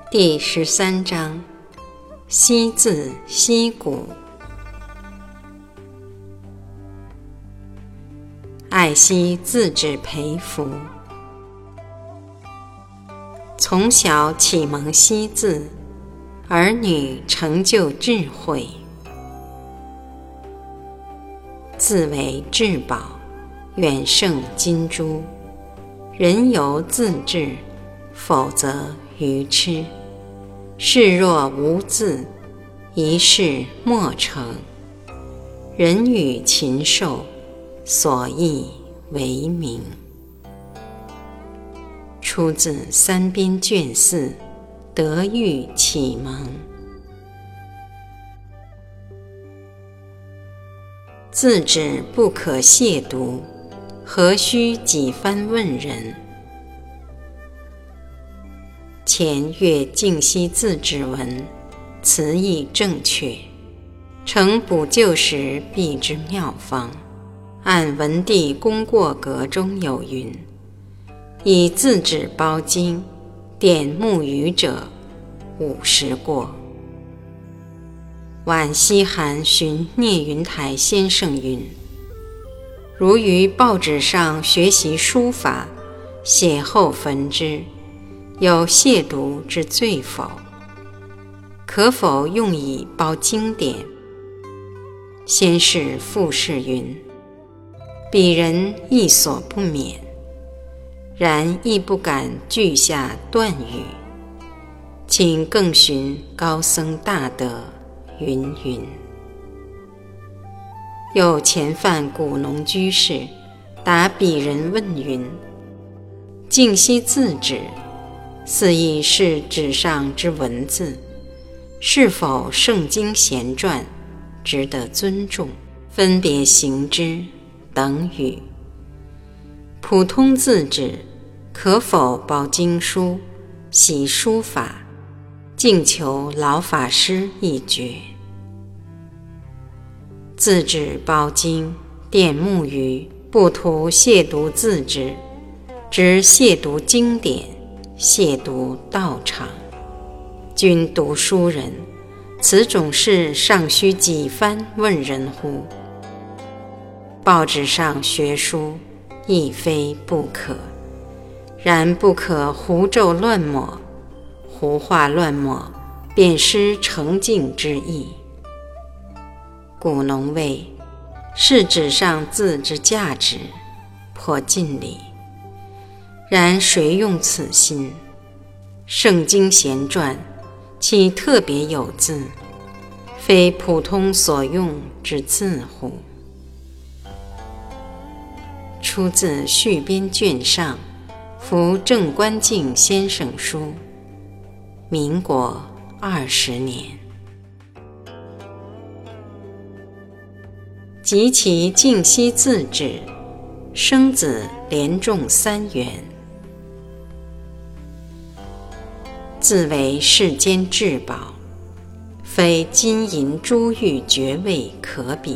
第13章，惜字惜古。爱惜字纸培福，从小启蒙惜字，儿女成就智慧。字为至宝，远胜金珠。人犹自治，否则愚痴。事若无字，一事莫成。人与禽兽，所异为名。出自三编卷4，德育启蒙。字纸不可亵渎，何须几番问人？前阅净析字纸文，词义正确，诚补救时必之妙方。按文帝功过阁中有云：以字纸包经，点木鱼者50过。晚西韩寻聂云台先生云：如于报纸上学习书法，写后焚之，有亵渎之罪否？可否用以包经典？先是复士云：彼人亦所不免，然亦不敢句下断语，请更寻高僧大德云云。有前犯古农居士答彼人问云：净析字纸，似亦是纸上之文字，是否圣经贤传，值得尊重，分别行之等语。普通字纸可否包经书，习书法，敬求老法师一决。字纸包经，点木鱼，不图亵渎字纸，只亵渎经典，亵渎道场。君读书人，此种事尚须几番问人乎？报纸上学书，亦非不可，然不可胡诌乱抹，胡画乱抹，便失诚敬之意。古农谓：是纸上字之价值，颇近理。然谁用此心？圣经贤传，岂特别有字，非普通所用之字乎？出自续编卷上，符郑观敬先生书，民国20年。及其净析字纸，生子连中3元。字为世间至宝，非金银珠玉爵位可比。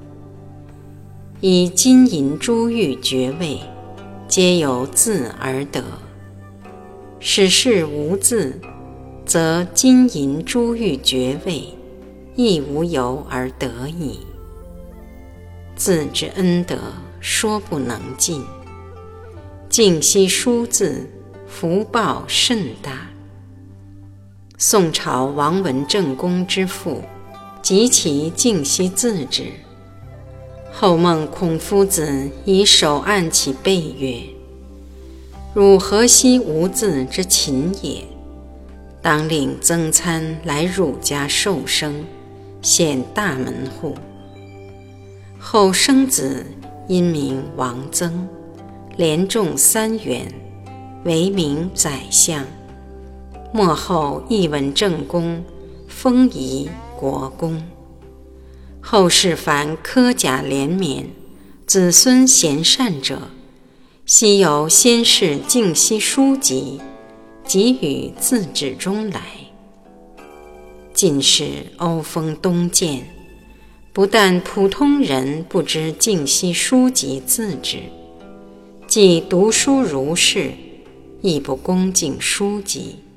以金银珠玉爵位，皆由字而得。使是无字，则金银珠玉爵位亦无由而得矣。字之恩德，说不能尽。净析书字，福报甚大。宋朝王文正公之父，极其净析字纸。后梦孔夫子以手按其背曰：汝何惜无字之勤也？当令曾参来汝家受生，显大门户。后生子因名王曾，连中3元，为名宰相。末后一文正公，封仪国公。后世凡科甲连绵，子孙贤善者，悉由先世净析书籍，即与字纸中来。近世欧风东渐，不但普通人不知净析书籍字纸，即读书如是，亦不恭敬书籍，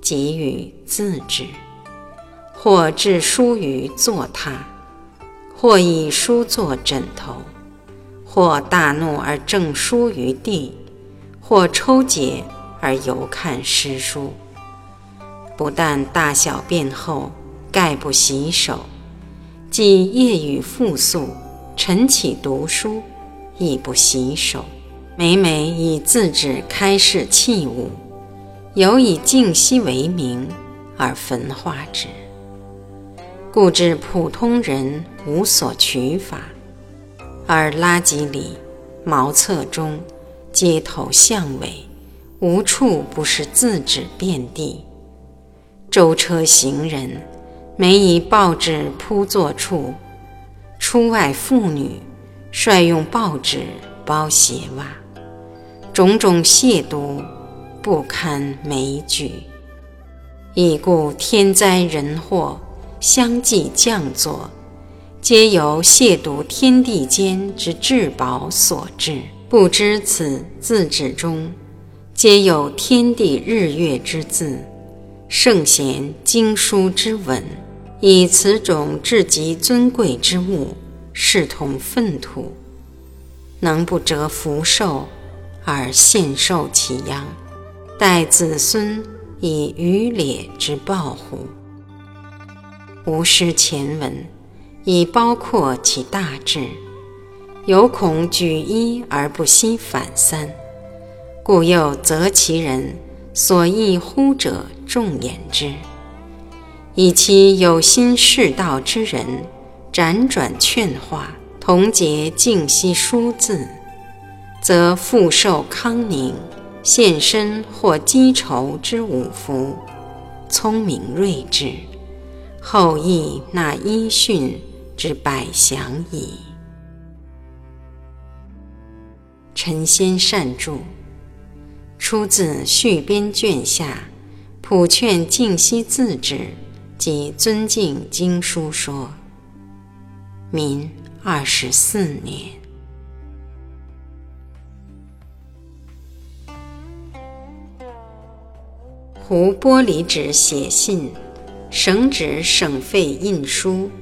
给予自治，或置书于坐榻，或以书作枕头，或大怒而正书于地，或抽解而犹看诗书。不但大小便后概不洗手，即夜雨复宿，晨起读书，亦不洗手。每每以自止开示器物，有以静息为名而焚化之，故知普通人无所取法，而垃圾里、茅厕中、街头巷尾，无处不是自止遍地。舟车行人，每以报纸铺座处，出外妇女率用报纸包鞋袜，种种亵渎，不堪枚举。已故天灾人祸相继降作，皆由亵渎天地间之至宝所致。不知此自止中，皆有天地日月之字，圣贤经书之文，以此种至极尊贵之物，视同粪土，能不折福寿而献受其殃，待子孙以余烈之报乎？吾师前文已包括其大致，犹恐举一而不惜反三，故又择其人所易乎者重言之，以其有心示道之人辗转劝化，同结静息书字，则复受康宁，现身或积仇之五福，聪明睿智，后亦纳依训之百祥矣。陈先善著，出自续编卷下普劝静息自止及尊敬经书说，民24年。胡玻璃纸写信，省纸省费印书。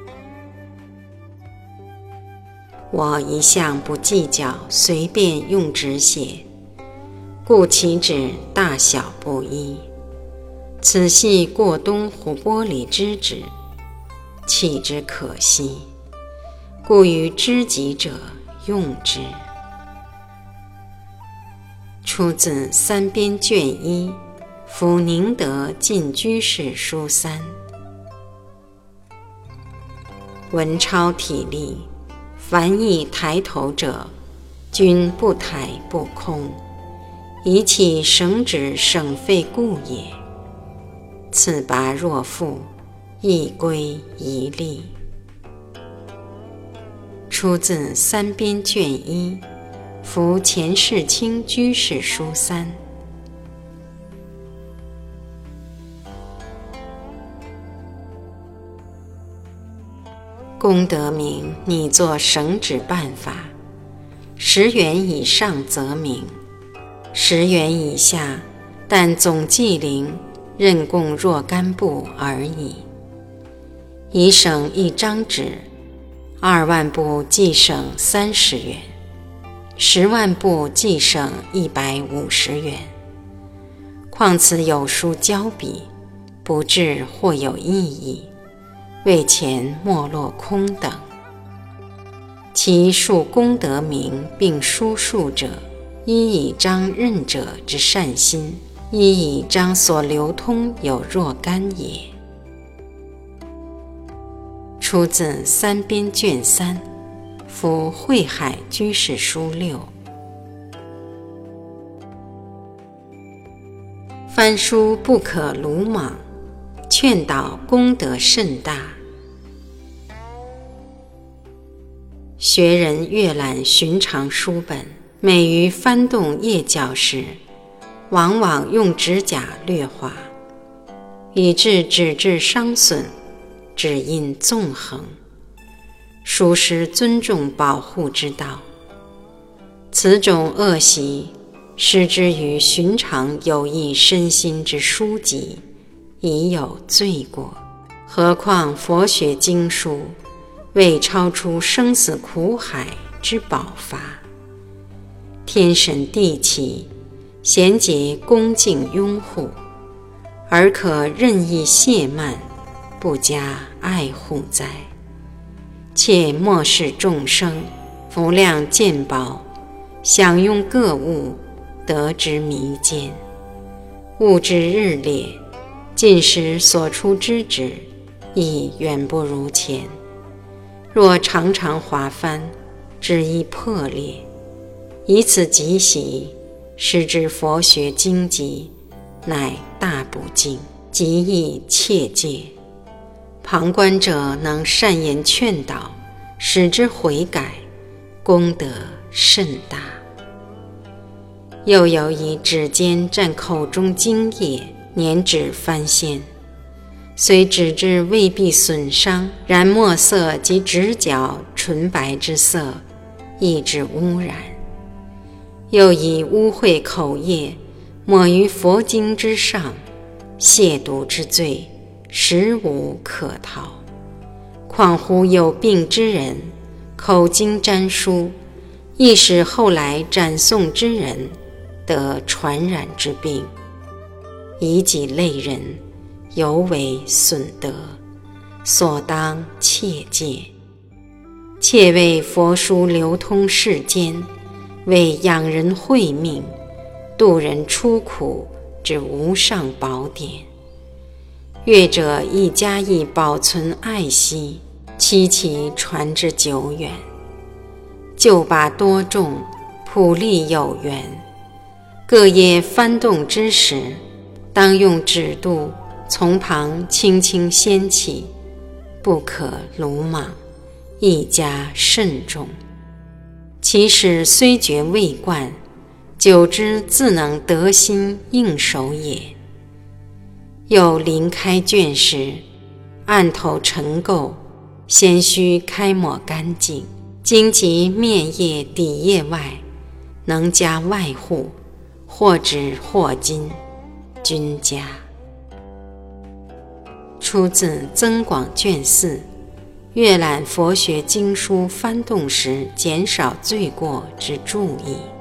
我一向不计较随便用纸写，故其纸大小不一。此系过冬胡玻璃之纸，弃之可惜，故于知己者用之。出自三编卷1，福宁德进居士书3。文超体例，凡亦抬头者，均不抬不空，以其省纸省费故也。此拔若复，亦归一例。出自三编卷1，福钱世清居士书3。功德名拟作省纸办法，10元以上则名，10元以下，但总计龄任供若干部而已。以省一张纸，2万部计省30元，10万部计省150元。况此有书交笔，不至或有异议，为前没落空等。其数功德名并书数者，一以彰任者之善心，一以彰所流通有若干也。出自三编卷3，福慧海居士书6。翻书不可鲁莽，劝导功德甚大。学人阅览寻常书本，每于翻动页角时，往往用指甲略划，以致纸质伤损，只因纵横，殊失尊重保护之道。此种恶习， 失之于寻常有益身心之书籍，已有罪过。何况佛学经书，为超出生死苦海之宝法，天神地气，贤洁恭敬拥护，而可任意亵慢，不加爱护哉？切莫使众生福量见宝，享用各物，得之弥坚。物之日劣，尽时所出之旨，亦远不如前。若常常华翻，只易破裂，以此即习，使之佛学经籍，乃大不敬，极易切戒。旁观者能善言劝导，使之悔改，功德甚大。又有以指尖蘸口中精液，捻指翻鲜，虽指之未必损伤，然墨色及指角纯白之色，亦之污染。又以污秽口液抹于佛经之上，亵渎之罪，实无可逃。况乎有病之人，口经沾书，亦使后来展诵之人得传染之病，以己类人，尤为损德，所当切戒。切为佛书流通世间，为养人慧命，度人出苦之无上宝典。阅者亦加以保存爱惜，期其传之久远。就把多众，普利有缘，各业翻动之时，当用指度，从旁轻轻掀起，不可鲁莽，亦加慎重。其使虽觉未惯，久之自能得心应手也。又临开卷时，案头尘垢，先须开抹干净，经及面页底页外，能加外护，或纸或金，均加。出自增广卷4，阅览佛学经书翻动时减少罪过之注意。